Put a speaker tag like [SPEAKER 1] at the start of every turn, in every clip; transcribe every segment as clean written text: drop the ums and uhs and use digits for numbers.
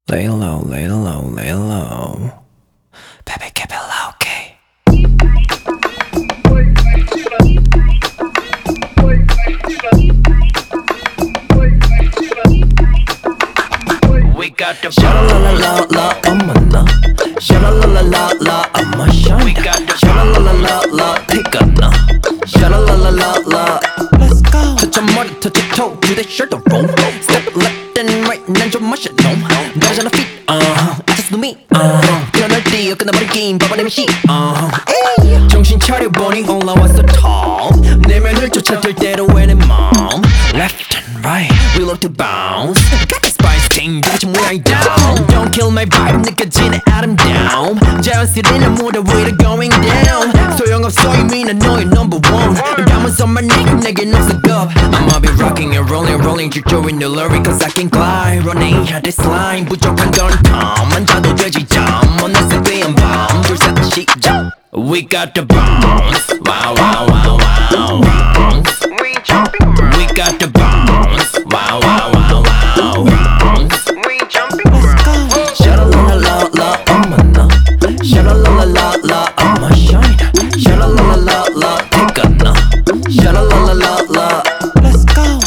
[SPEAKER 1] Lay low, lay low, lay low. Baby, keep it low key. We got the sha la la la la, I'm a na. Sha la la la la la, I'm a shine. We got the sha la la la la, take a na. Sha la la la la la. Let's go. Touch your mother, touch your toe, do that shirt roll. Step left and right, 난 좀 마셔 놈. 너잖아 feet, I just know me. 뛰어날 뛰어 끝나버린 게임, 봐봐내면 씨. 정신 차려보니 올라왔어 tall. 내면을 쫓아들 대로 왜내 맘. Left and right, we love to bounce. Got the spice thing, 도대체 뭐야 이 down. Don't kill my vibe, 느껴지는 아름다움. 자연스레 무대 위로 going down. 소용없어 이미 난 너의 number one. 담아서 my neck, 내겐 없어 겁. I'ma be rocking and rolling, rolling 질조인 늘러리 cause I can glide. Running out this line, 부족한 건 탐. 앉아도 되지 잠, 어느새 뛰은 밤. 둘셋 시작. We got the bounce, wow wow wow wow. Bounce. We jumping around. We got the bounce, wow wow wow wow. Bounce. We jumping around. Sha la la la la, I'm a na. Sha la la la la la, I'm a shine. Sha la la la la la, take a na. Sha la la la la la. Let's go.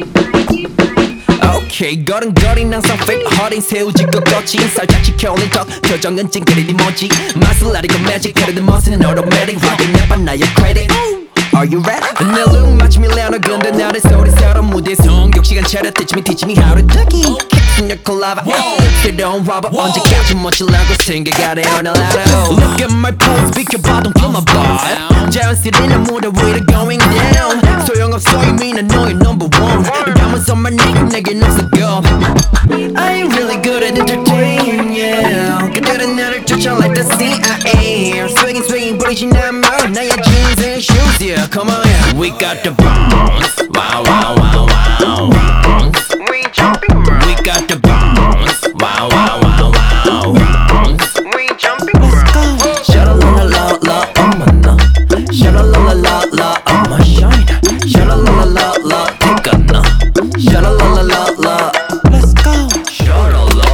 [SPEAKER 1] Okay, 걸음걸이 항상 fit 허린 새우짓고 거친 살짝 지켜올린 턱 표정은 찡그리니 뭐지 맛을 아리고 magic 그래도 멋은 automatic rocking 내봐 나의 credit. Are you ready? 내 look 마치 밀레오너 근데 나를 소리처럼 무대에 성격 시간 차려 teach me how to ducky Kicks your collab 새로운 rubber 언제까지 멋지려고 생각하래 오늘 하루 Look at my pose 비켜봐 don't kill my vibe 자연스레 난 무대 위로 going down 소용없어 이미 난 너의 number one 담아서 my neck 내겐 없어 go I ain't really good at entertaining yeah 그들은 나를 쫓아 like the CIA Swinging 부리진 않아 나의 jeans and shoes yeah come on yeah We got the bounce wow wow wow wow bounce We jumping around We got the bounce wow wow wow wow bounce We jumping around Sha la la la la I'm a na Sha la la la la I'm a shine Sha la la la la take a na Sha la la la la Let's go Sha la la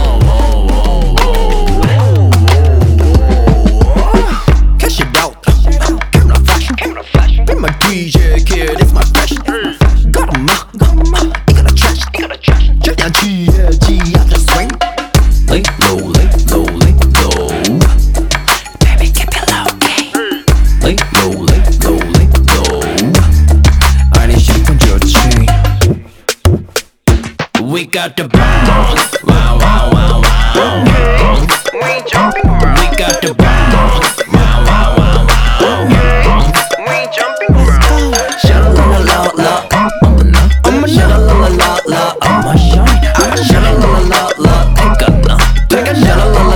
[SPEAKER 1] Cash it out Camera flash Be my DJ kid it's my fashion got 'em 이거나 trash 절대 안 취해지 I just swing Lay low lay low lay low Baby keep it low key Lay low lay low lay low 아니 싶은 좋지 We got the bounce wow wow wow wow bounce We jumping around We got the bounce wow wow wow wow bounce We jumping around Sha la la la la I'm a na Sha la la la la I'm a shine Sha la la la la take a na Sha la la